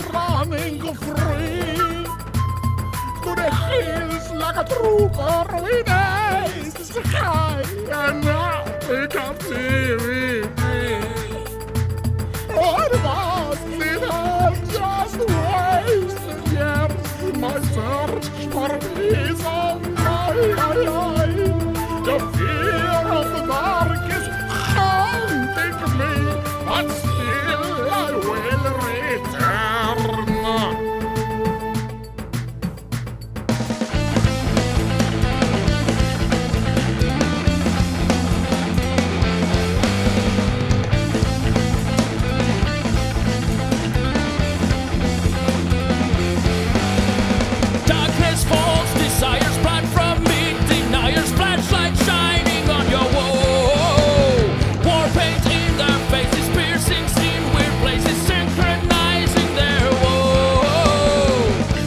running free to the hills like a trooper with eyes high and nothing can see me. What was it all just wasted years? My search for peace on my eye. The fear of the dark is haunting me, but still I will return. Darkness falls, desires blind from me, deniers flashlight shining on your wall. War paint in their faces, piercings in weird places, synchronizing their woe.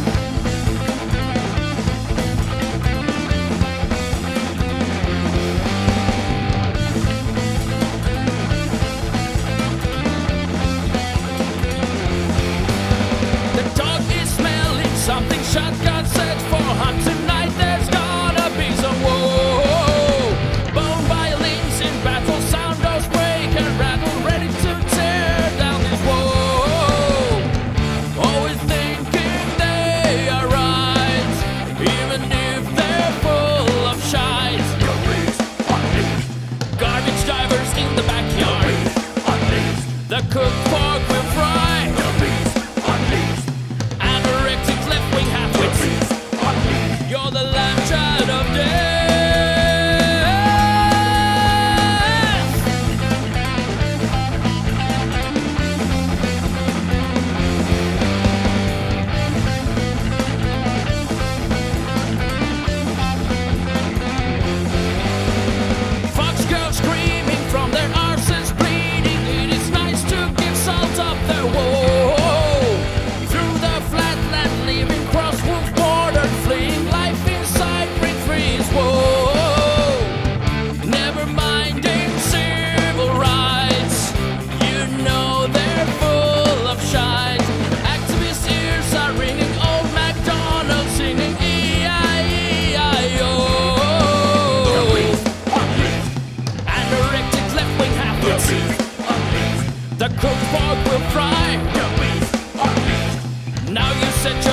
The dog is smelling something, shotgun set for hunt tonight. There's gonna be some woe. Bone violins in battle, sound those break and rattle, ready to tear down this wall. Always thinking they are right, even if they're full of shite. Garbage divers in the backyard, the cooked pork will fry. Anorexic left-wing half-wits, you're the lamb child of death. Fox girls screaming from their arses bleeding. It is nice to give salt up their woe. Through the flatland, leaving cross wolf border, fleeing life inside green freeze. Whoa, never minding civil rights. You know they're full of shite. Activist ears are ringing, old MacDonald singing E-I-E-I-O. Anorectic left-wing half-wits, the cooked pork will fry. Now you set your